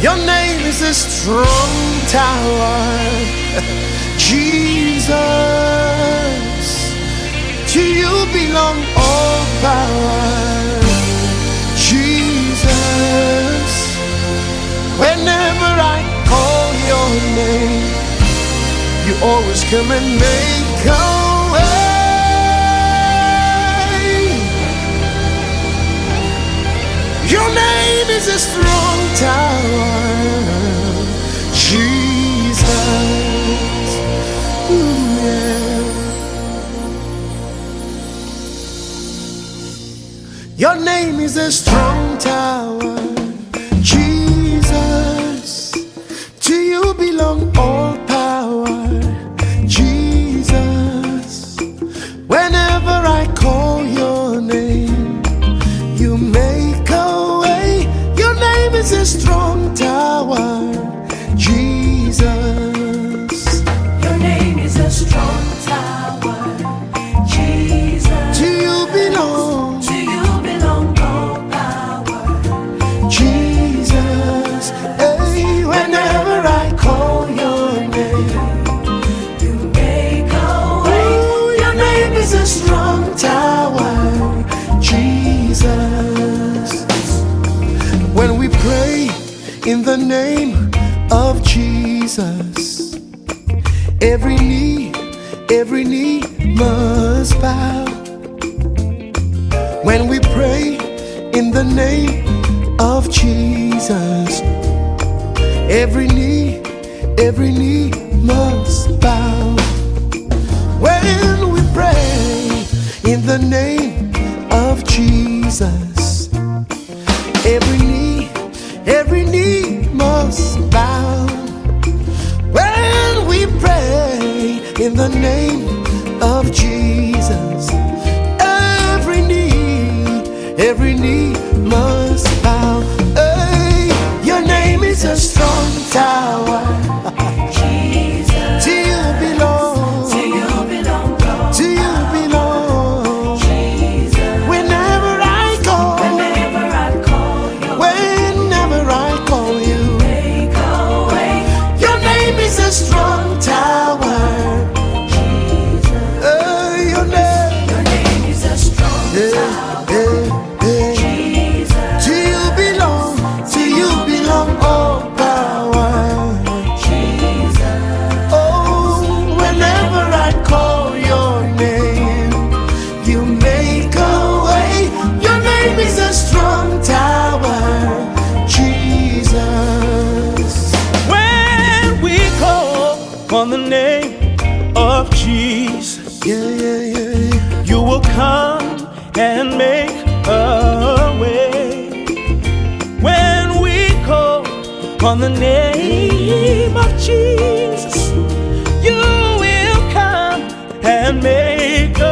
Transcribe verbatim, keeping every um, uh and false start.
Your name is a strong tower, Jesus. To you belong all power, Jesus. Whenever I call your name, you always come and make a way. Your name is a strong tower, Jesus. Ooh, yeah. Your name is a strong tower, Jesus. To you belong all power, Jesus. Whenever I call your name, you make a way. Your name is a strong tower, Jesus. Your name is a strong tower, Jesus. To you belong, To you belong all power, Jesus. Hey, whenever I call your name, you make a way. ooh, your name is a strong tower, Jesus. When we pray in the name of Jesus, every knee, every knee must bow. When we pray in the name of Jesus, every knee, every knee must bow. When we pray in the name of Jesus, every knee, every knee must bow. When we pray in the name of Jesus, every knee, every knee must bow. Hey, your name is a strong tower, Jesus. to you belong, To you belong all to you belong. Jesus. Whenever I call, Whenever I call you, whenever I call you, make a way. your name is a strong tower. Jesus. Hey, your name, Your name is a strong hey, tower, hey, hey. Jesus. To you belong, to you belong all power. Jesus. Oh, whenever I call your name, you make a way. Your name is a strong tower, Jesus. When we call on the name of Jesus, Yeah, yeah, yeah, yeah. you will come and make a way. When we call on the name of Jesus, you will come and make a